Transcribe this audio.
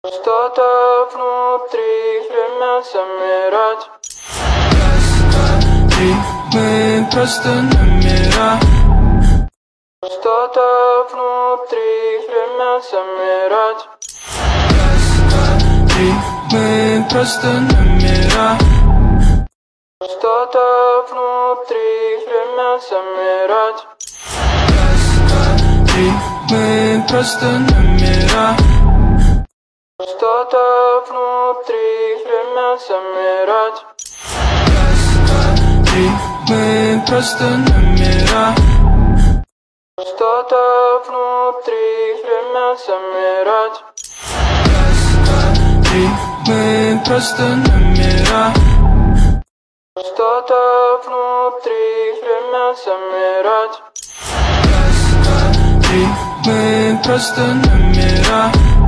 Что-то внутри, время замирать. И мы просто номера. Что-то внутри, время замирать. И мы просто номера. Что-то внутри, время замирать. И мы просто номера. Что-то внутри, время замирать. И мы просто номера. Что-то внутри, время замирать. И мы просто номера. Что-то внутри, время замирать. И мы просто номера.